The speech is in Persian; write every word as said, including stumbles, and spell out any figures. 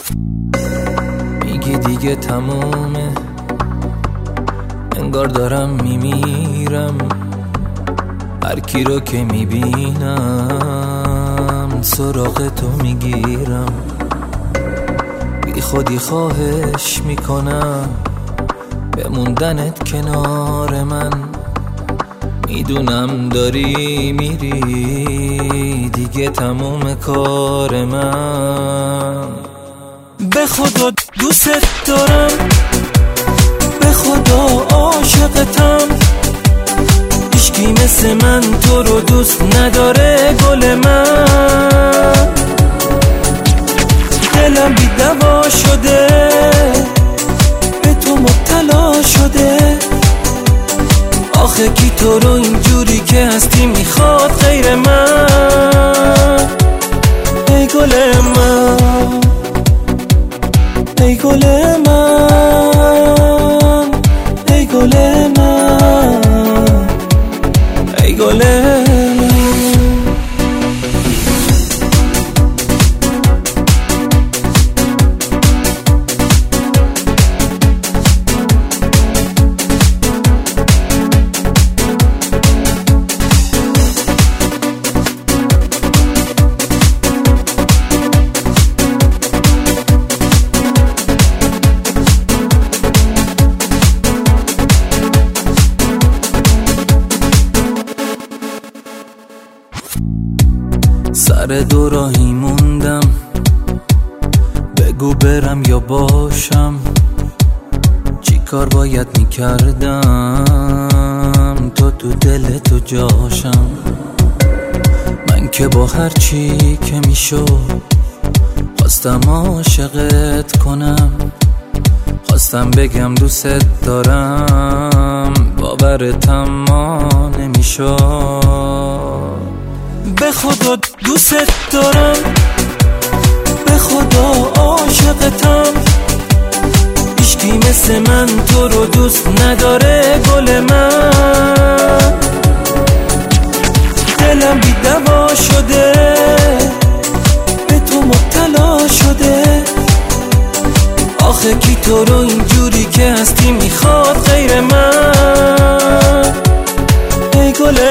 میگی دیگه تمومه، انگار دارم میمیرم. هر کی رو که میبینم سراغ تو میگیرم. بی خودی خواهش میکنم بموندنت کنار من. میدونم داری میری دیگه تموم کار من. به خدا دوست دارم، به خدا عاشقتم. هیچکی مثل من تو رو دوست نداره گل من. دلم بی دوا شده، به تو مبتلا شده. آخه کی تو رو اینجوری که هستی میخواد غیر من؟ ای گل من، ای گل من، ای گل من، ای گل من. سر دو راهی موندم، بگو برم یا باشم. چی کار باید میکردم تو تو دل تو جاشم. من که با هر چی که میشد خواستم عاشقت کنم. خواستم بگم دوست دارم، باورتم ما نمیشد. به خدا دوست دارم، به خدا عاشقتم. هیچکی مثل من تو رو دوست نداره گل من. دلم بی دوا شده، به تو مبتلا شده. آخه کی تو رو اینجوری که هستی میخواد غیر من؟ ای گل